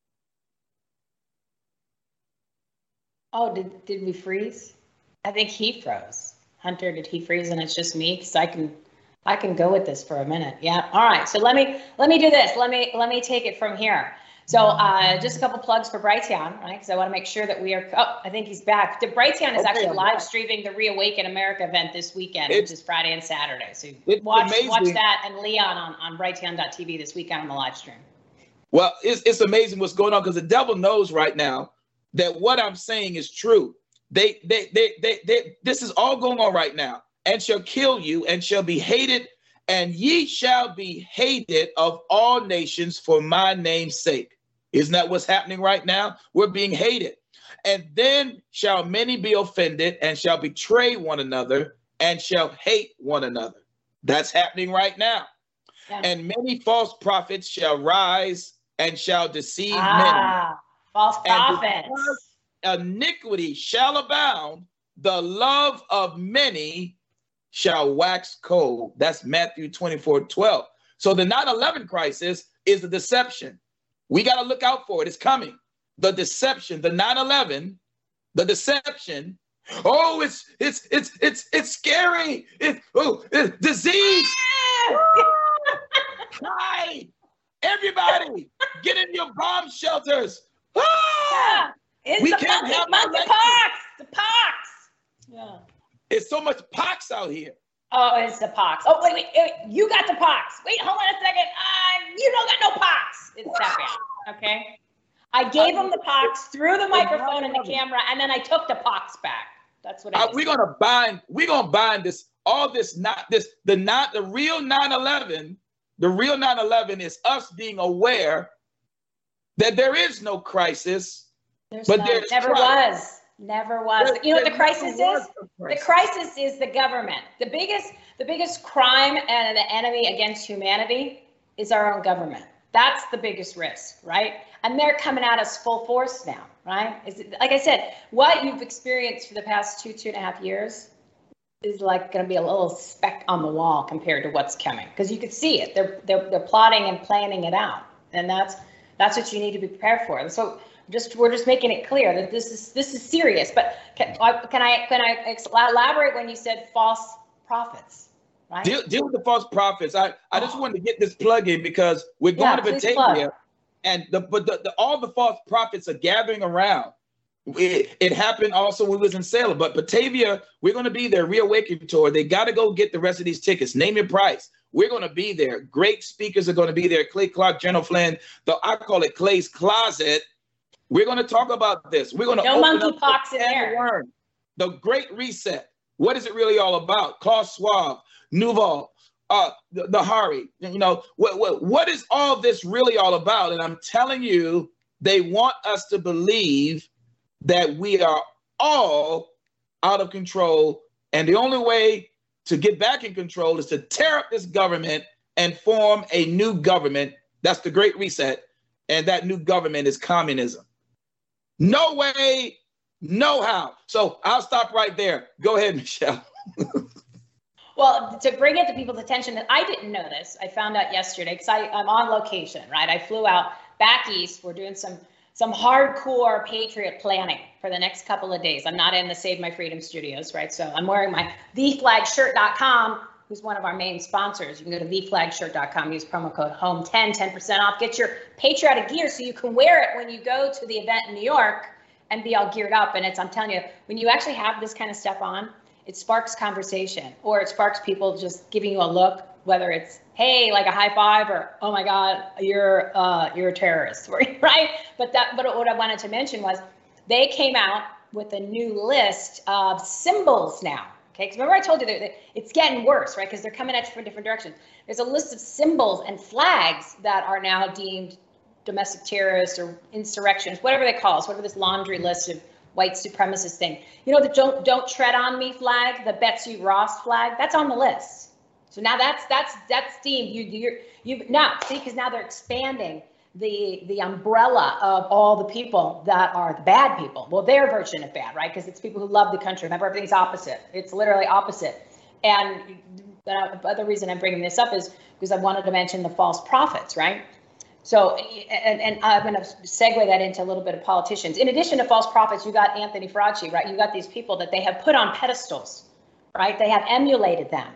S5: Oh, did, did we freeze? I think he froze. Hunter, did he freeze? And it's just me, because I can I can go with this for a minute. Yeah. All right. So let me let me do this. Let me let me take it from here. So uh, just a couple plugs for Brighteon, right? Because I want to make sure that we are. Oh, I think he's back. The Brighteon is
S2: Okay,
S5: actually
S2: I'm
S5: live
S2: back.
S5: streaming the Reawaken America event this weekend,
S2: It's-
S5: which is Friday and Saturday. So
S2: it's
S5: watch
S2: amazing.
S5: watch that and Leon on on Brighteon dot T V this weekend on the live stream.
S2: Well, it's, it's amazing what's going on because the devil knows right now that what I'm saying is true. They, they, they, they, they, this is all going on right now. And shall kill you, and shall be hated, and ye shall be hated of all nations for my name's sake. Isn't that what's happening right now? We're being hated. And then shall many be offended, and shall betray one another, and shall hate one another. That's happening right now.
S5: Yeah.
S2: And many false prophets shall rise and shall deceive
S5: Ah, false
S2: many. And
S5: prophets.
S2: because iniquity shall abound, the love of many shall wax cold. That's Matthew twenty-four twelve. So the nine eleven crisis is the deception. We got to look out for it. It's coming. The deception, the nine eleven, the deception. Oh, it's it's it's it's it's scary. It, oh, it's disease. Hi, everybody, get in your bomb shelters. Ah!
S5: It's
S2: We
S5: the
S2: can't
S5: monkey,
S2: have no
S5: monkey
S2: election.
S5: pox. The pox. Yeah.
S2: It's so much pox out here.
S5: Oh, it's the pox. Oh, wait, wait, wait. You got the pox. Wait, hold on a second. Uh, you don't got no pox. It's that bad. Okay. I gave him the pox through the microphone and the camera, and then I took the pox back. That's what I
S2: Uh,
S5: did.
S2: we're gonna bind. We're gonna bind this. All this not this. The not the real nine eleven. The real nine eleven is us being aware that there is no crisis.
S5: There's
S2: but
S5: no-
S2: there's
S5: never
S2: trial.
S5: was. Never was.
S2: There-
S5: you know what the
S2: there
S5: crisis
S2: never
S5: is?
S2: was a
S5: The crisis is the government. The biggest, the biggest crime and the enemy against humanity is our own government. That's the biggest risk, right? And they're coming at us full force now, right? Is it, like I said, what you've experienced for the past two, two and a half years is like going to be a little speck on the wall compared to what's coming, because you could see it. They're they're they're plotting and planning it out, and that's that's what you need to be prepared for. And so just we're just making it clear that this is this is serious. But can, can I can I ex- elaborate when you said false prophets, right?
S2: Deal, deal with the false prophets. I, I just wanted to get this plug in because we're going
S5: Yeah,
S2: to
S5: please
S2: Batavia,
S5: plug.
S2: and the but the, the all the false prophets are gathering around. It, it happened also when we was in Salem, but Batavia, we're going to be there. Reawaken tour. They got to go get the rest of these tickets. Name your price. We're going to be there. Great speakers are going to be there. Clay Clark, General Flynn. The I call it Clay's Closet. We're going to talk about this. We're going to
S5: No
S2: open
S5: monkey
S2: up
S5: pox
S2: the
S5: in
S2: can of
S5: there.
S2: worms. The Great Reset. What is it really all about? Klaus Schwab, Nuval, uh, the, the Hari. You know what? What what is all this really all about? And I'm telling you, they want us to believe that we are all out of control, and the only way to get back in control is to tear up this government and form a new government. That's the Great Reset, and that new government is communism. No way, no how. So I'll stop right there. Go ahead, Michelle.
S5: Well, to bring it to people's attention that I didn't know this, I found out yesterday because I'm on location, right? I flew out back east. We're doing some some hardcore patriot planning for the next couple of days. I'm not in the Save My Freedom studios, right? So I'm wearing my the flag shirt dot com, who's one of our main sponsors. You can go to the flag shirt dot com, use promo code home ten, ten percent off. Get your patriotic gear so you can wear it when you go to the event in New York and be all geared up. And it's, I'm telling you, when you actually have this kind of stuff on, it sparks conversation, or it sparks people just giving you a look, whether it's, hey, like a high five, or, oh my God, you're uh, you're a terrorist, right? But that, but what I wanted to mention was they came out with a new list of symbols now. Okay, because remember I told you that that it's getting worse, right? Because they're coming at you from different directions. There's a list of symbols and flags that are now deemed domestic terrorists or insurrections, whatever they call us, whatever this laundry list of white supremacist thing. You know, the don't don't tread on me flag, the Betsy Ross flag, that's on the list. So now that's that's that's deemed you you're you now see, because now they're expanding the the umbrella of all the people that are the bad people. Well, their version of bad, right? Because it's people who love the country. Remember, everything's opposite. It's literally opposite. And the other reason I'm bringing this up is because I wanted to mention the false prophets, right? So, and, and I'm going to segue that into a little bit of politicians. In addition to false prophets, you got Anthony Fauci, right? You got these people that they have put on pedestals, right? They have emulated them.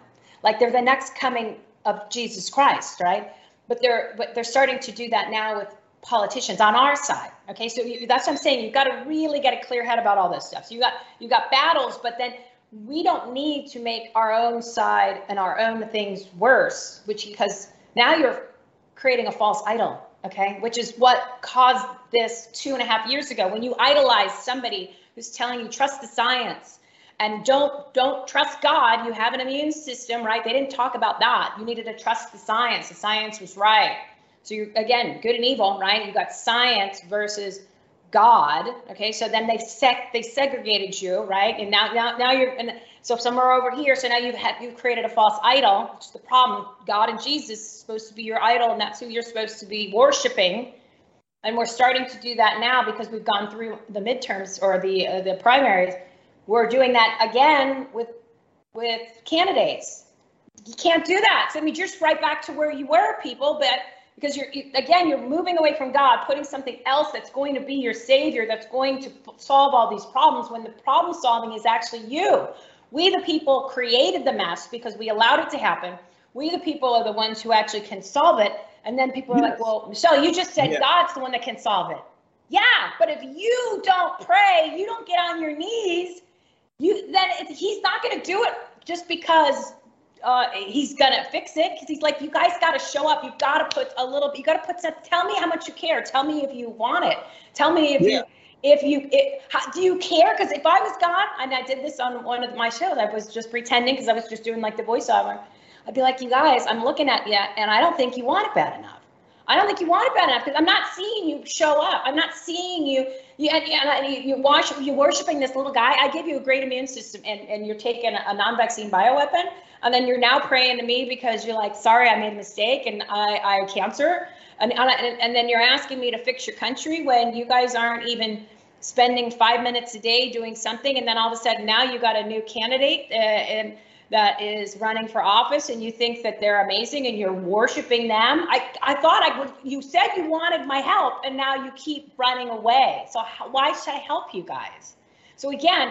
S5: like they're the next coming of Jesus Christ, right? But they're but they're starting to do that now with politicians on our side. Okay, so you, that's what I'm saying. You've got to really get a clear head about all this stuff. So you got you got battles, but then we don't need to make our own side and our own things worse, which because now you're creating a false idol. Okay, which is what caused this two and a half years ago when you idolize somebody who's telling you trust the science and don't don't trust God. You have an immune system, right? They didn't talk about that. You needed to trust the science. The science was right. So you're, again, good and evil, right? You got science versus God. Okay, so then they sec they segregated you, right? And now now now you're and so somewhere over here. So now you've had you've created a false idol, which is the problem. God and Jesus is supposed to be your idol, and that's who you're supposed to be worshiping. And we're starting to do that now because we've gone through the midterms or the uh, the primaries. We're doing that again with with candidates. You can't do that. So I mean, you're just right back to where you were, people, but. Because you're, you, again, you're moving away from God, putting something else that's going to be your savior, that's going to solve all these problems when the problem solving is actually you. We, the people, created the mess because we allowed it to happen. We, the people, are the ones who actually can solve it. And then people are yes. like, well, Michelle, you just said yes. God's the one that can solve it. Yeah, but if you don't pray, you don't get on your knees, you then it, he's not going to do it just because Uh, he's gonna fix it because he's like, you guys got to show up. You've got to put a little. You got to put some. Tell me how much you care. Tell me if you want it. Tell me if yeah. you, if you, it, how, do you care? Because if I was God, and I did this on one of my shows, I was just pretending because I was just doing like the voiceover. I'd be like, you guys, I'm looking at you, and I don't think you want it bad enough. I don't think you want it bad enough because I'm not seeing you show up. I'm not seeing you. You and, and you, you watch. You're worshiping this little guy. I give you a great immune system, and, and you're taking a non-vaccine bioweapon. And then you're now praying to me because you're like, sorry, I made a mistake and I, I had cancer. And, and, and then you're asking me to fix your country when you guys aren't even spending five minutes a day doing something. And then all of a sudden now you got a new candidate uh, and that is running for office and you think that they're amazing and you're worshiping them. I, I thought I would, you said you wanted my help and now you keep running away. So how, why should I help you guys? So again,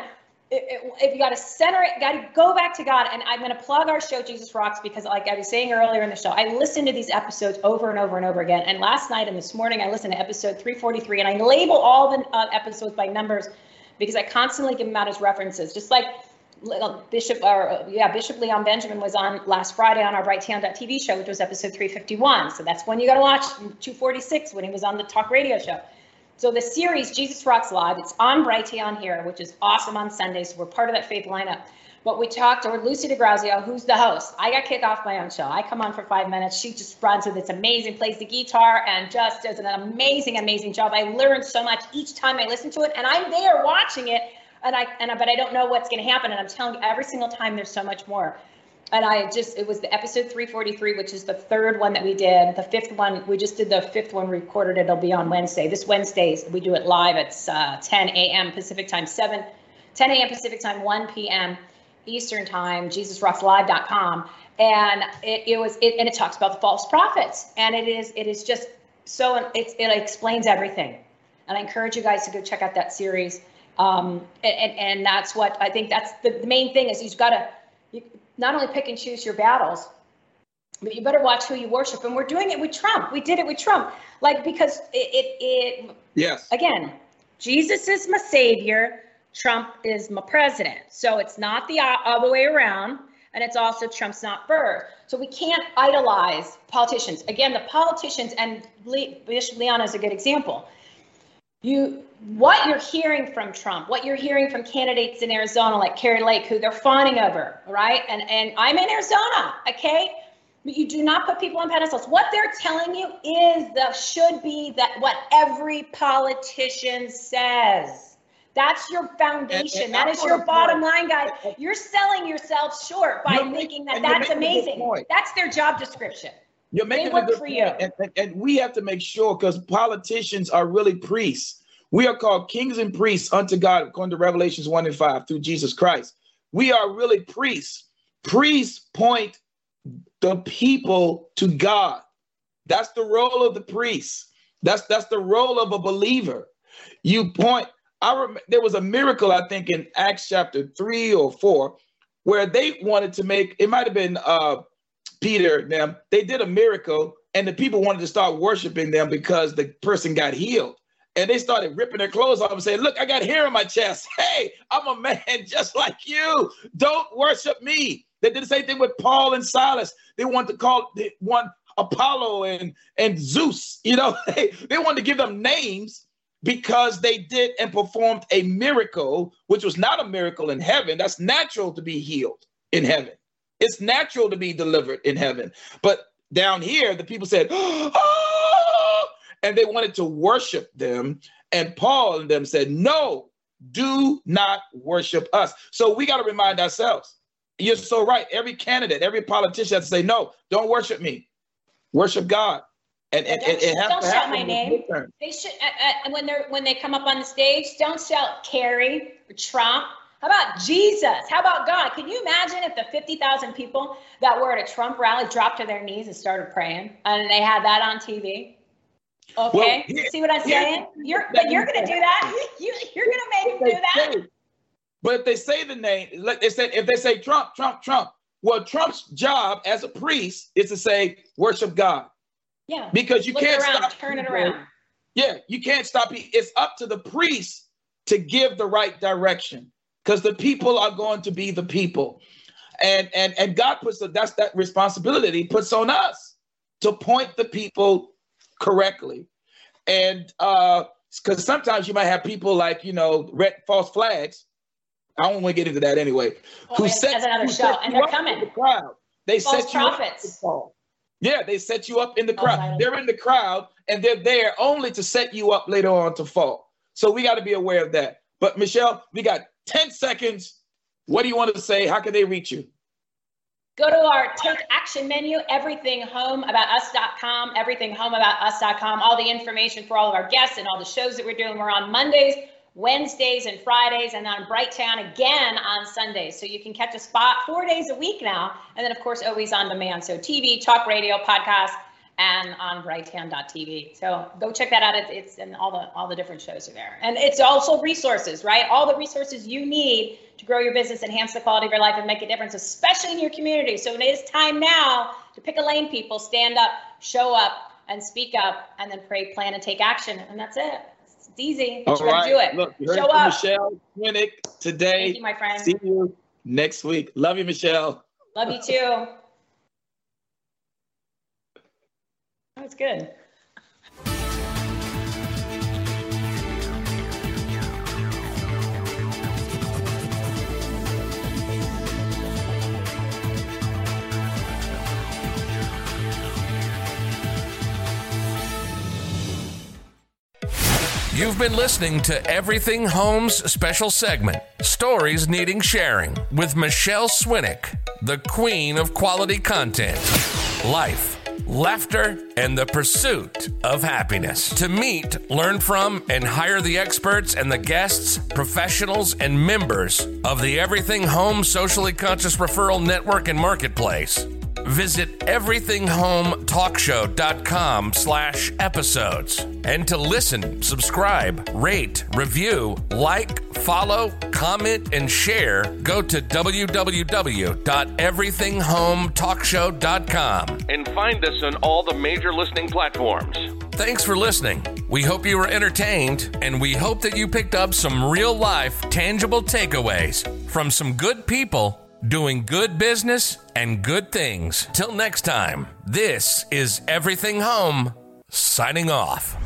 S5: if you got to center it, got to go back to God. And I'm going to plug our show, Jesus Rocks, because like I was saying earlier in the show, I listened to these episodes over and over and over again. And last night and this morning, I listened to episode three forty-three, and I label all the uh, episodes by numbers because I constantly give them out as references. Just like Bishop, or yeah, Bishop Leon Benjamin was on last Friday on our Brighteon dot T V show, which was episode three fifty-one. So that's when you got to watch two forty-six when he was on the talk radio show. So the series, Jesus Rocks Live, it's on Brighteon here, which is awesome on Sundays. So we're part of that faith lineup. But we talked to Lucy DeGrazio, who's the host. I got kicked off my own show. I come on for five minutes. She just runs with it's amazing, plays the guitar, and just does an amazing, amazing job. I learned so much each time I listen to it, and I'm there watching it, and I, and I, but I don't know what's going to happen. And I'm telling you, every single time there's so much more. And I just, it was the episode three forty-three, which is the third one that we did. The fifth one, we just did the fifth one, recorded it. It'll be on Wednesday. This Wednesday, we do it live. It's uh, ten a.m. Pacific time, seven, ten a.m. Pacific time, one p.m. Eastern time, Jesus Rocks Live dot com. And it, it was, it, and it talks about the false prophets. And it is, it is just so, it's, it explains everything. And I encourage you guys to go check out that series. Um, and, and, and that's what, I think that's the, the main thing is you've got to, you, not only pick and choose your battles, but you better watch who you worship. And we're doing it with Trump. We did it with Trump. Like, because it, it, it
S2: yes.
S5: Again, Jesus is my savior. Trump is my president. So it's not the other way around. And it's also Trump's not first. So we can't idolize politicians. Again, the politicians, and Le- Bishop Leon is a good example. You, what you're hearing from Trump, what you're hearing from candidates in Arizona, like Kari Lake, who they're fawning over, right? And and I'm in Arizona, okay? But you do not put people on pedestals. What they're telling you is the should be that what every politician says. That's your foundation. And, and that is your bottom line, guys. You're selling yourself short by thinking that that's amazing. That's their job description.
S2: You're making a good point. And, and, and we have to make sure, because politicians are really priests. We are called kings and priests unto God, according to Revelations one and five, through Jesus Christ. We are really priests. Priests point the people to God. That's the role of the priest. That's that's the role of a believer. You point. I rem- there was a miracle, I think, in Acts chapter three or four, where they wanted to make, it might have been uh, Peter, them, they did a miracle and the people wanted to start worshiping them because the person got healed. And they started ripping their clothes off and saying, look, I got hair on my chest. Hey, I'm a man just like you. Don't worship me. They did the same thing with Paul and Silas. They wanted to call they one Apollo and, and Zeus. You know, they, they wanted to give them names because they did and performed a miracle, which was not a miracle in heaven. That's natural to be healed in heaven. It's natural to be delivered in heaven. But down here, the people said, oh, and they wanted to worship them. And Paul and them said, no, do not worship us. So we got to remind ourselves. You're so right. Every candidate, every politician has to say, no, don't worship me. Worship God. And, and, and it has
S5: don't
S2: to
S5: shout
S2: happen
S5: my name. They should, uh, uh, when they're when they come up on the stage, don't shout Kerry or Trump. How about Jesus? How about God? Can you imagine if the fifty thousand people that were at a Trump rally dropped to their knees and started praying, and they had that on T V? Okay, well, yeah, see what I'm saying? Yeah, you're but you're gonna do that. You you're gonna make them do that.
S2: Say, but if they say the name, like they said, if they say Trump, Trump, Trump, well, Trump's job as a priest is to say worship God.
S5: Yeah,
S2: because you
S5: Look
S2: can't
S5: around,
S2: stop.
S5: Turn it
S2: people.
S5: around.
S2: Yeah, you can't stop. It's up to the priest to give the right direction, because the people are going to be the people, and and and God puts a, that's that responsibility he puts on us to point the people correctly, and uh, because sometimes you might have people like you know red false flags. I don't want to get into that anyway.
S5: Oh,
S2: who
S5: that's
S2: set,
S5: another
S2: who
S5: show, and they're coming.
S2: The crowd. They
S5: false
S2: set you
S5: prophets.
S2: up. Yeah, they set you up in the
S5: Oh,
S2: crowd. They're in the crowd, and they're there only to set you up later on to fall. So we got to be aware of that. But Michelle, we got ten seconds. What do you want to say? How can they reach you?
S5: Go to our Take Action menu, everything home about us dot com, everything home about us dot com, all the information for all of our guests and all the shows that we're doing. We're on Mondays, Wednesdays, and Fridays, and on Brighttown again on Sundays. So you can catch a spot four days a week now. And then, of course, always on demand. So T V, talk radio, podcast, and on brighttown dot T V. So go check that out. It's, it's and all the all the different shows are there. And it's also resources, right? All the resources you need to grow your business, enhance the quality of your life, and make a difference, especially in your community. So it is time now to pick a lane, people. Stand up, show up, and speak up, and then pray, plan, and take action. And that's it. It's easy. But you gotta do it.
S2: Look, you heard
S5: show
S2: from
S5: up.
S2: Michelle Swinick today.
S5: Thank you, my friend.
S2: See you next week. Love you, Michelle.
S5: Love you too. That was good.
S1: You've been listening to Everything Homes special segment, Stories Needing Sharing, with Michelle Swinick, the queen of quality content, life, laughter, and the pursuit of happiness. To meet, learn from, and hire the experts and the guests, professionals, and members of the Everything Home Socially Conscious Referral Network and Marketplace, visit everything home talk show dot com slash episodes. And to listen, subscribe, rate, review, like, follow, comment, and share, go to w w w dot everything home talk show dot com and find us on all the major listening platforms. Thanks for listening. We hope you were entertained, and we hope that you picked up some real-life, tangible takeaways from some good people doing good business and good things. Till next time, this is Everything Home, signing off.